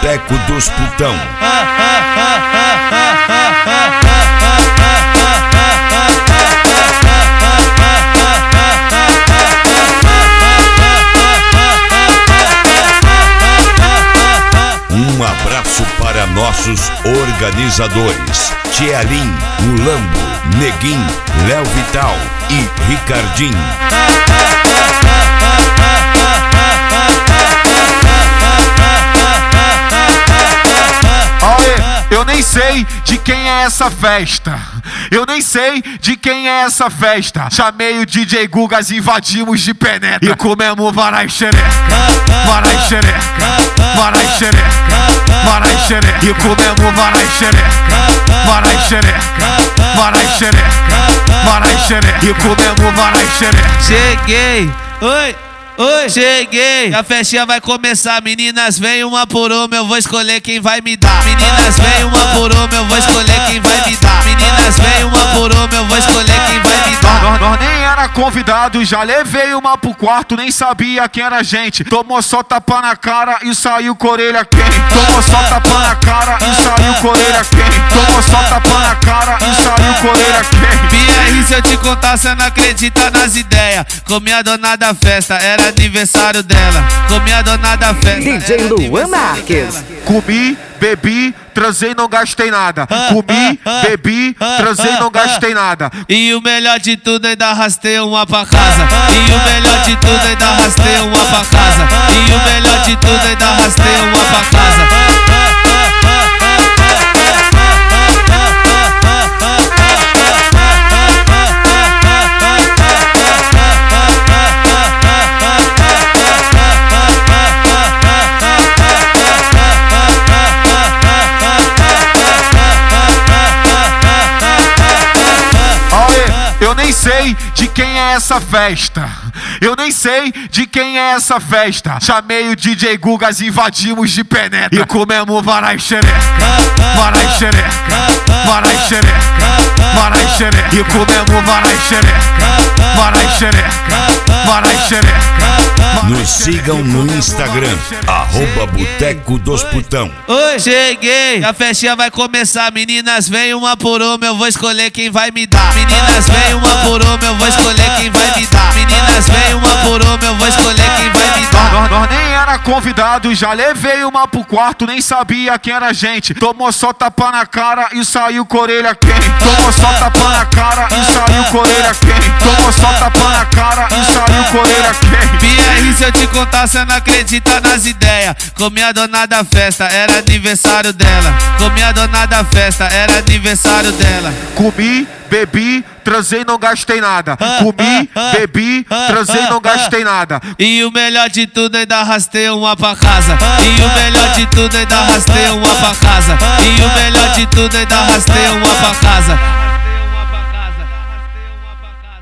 Boteco dos Putão. Um abraço para nossos organizadores: Tielim, Mulambo, Neguinho, Léo Vital e Ricardinho. Eu nem sei de quem é essa festa. Eu nem sei de quem é essa festa. Chamei o DJ Gugas, invadimos de penetra e comemos varai xereca, varai xereca, varai xereca, varai xereca. E comemos varai xereca, varai xereca, varai xereca, varai xereca. E comemos varai xereca. Cheguei, oi. Oi, cheguei, a festinha vai começar. Meninas, vem uma por uma, eu vou escolher quem vai me dar. Meninas, vem uma por uma, eu vou escolher quem vai me dar. Meninas, vem uma por uma, eu vou escolher quem vai me dar. Nós nem era convidado, já levei uma pro quarto, nem sabia quem era a gente. Tomou só tapa na cara e saiu com orelha quente. Tomou só tapa na cara e saiu com orelha quente. Tomou só tapa na cara e saiu com orelha quente. BR, se eu te contar, cê não acredita nas ideias. Comi a dona da festa, era aniversário dela. Comi a dona da festa. DJ Luan Marques. Comi, bebi, transei, não gastei nada. Comi, bebi, transei, não gastei nada. E o melhor de tudo, ainda arrastei uma pra casa. E o melhor de tudo, ainda arrastei uma pra casa. E o melhor de tudo, ainda arrastei uma pra casa. Eu nem sei de quem é essa festa. Eu nem sei de quem é essa festa. Chamei o DJ Gugas, invadimos de penetra e comemos varai xereca, varai xereca, varai xereca, varai xereca. E comemos varai xereca, varai xereca, varai xereca. Nos sigam no Instagram, @Boteco dos Putão. Oi, cheguei, a festinha vai começar. Meninas, vem uma por uma, eu vou escolher quem vai me dar. Meninas, vem uma por uma, eu vou escolher quem vai me dar. Meninas, vem uma por uma, eu vou escolher quem vai me dar. Nós nem era convidado, já levei uma pro quarto, nem sabia quem era a gente. Tomou só tapa na cara e saiu com orelha quente. Tomou só tapa na cara e saiu com orelha quente. Tomou só tapa na cara e saiu com orelha quente. BR, se eu te contar, cê não acredita nas ideias. Comi a dona da festa, era aniversário dela. Comi a dona da festa, era aniversário dela. Comi, bebi, transei, não gastei nada. Comi, bebi, transei, não gastei nada. E o melhor de tudo, ainda arrastei uma pra casa. E o melhor de tudo, ainda arrastei uma pra casa. E o melhor de tudo, ainda arrastei uma pra casa.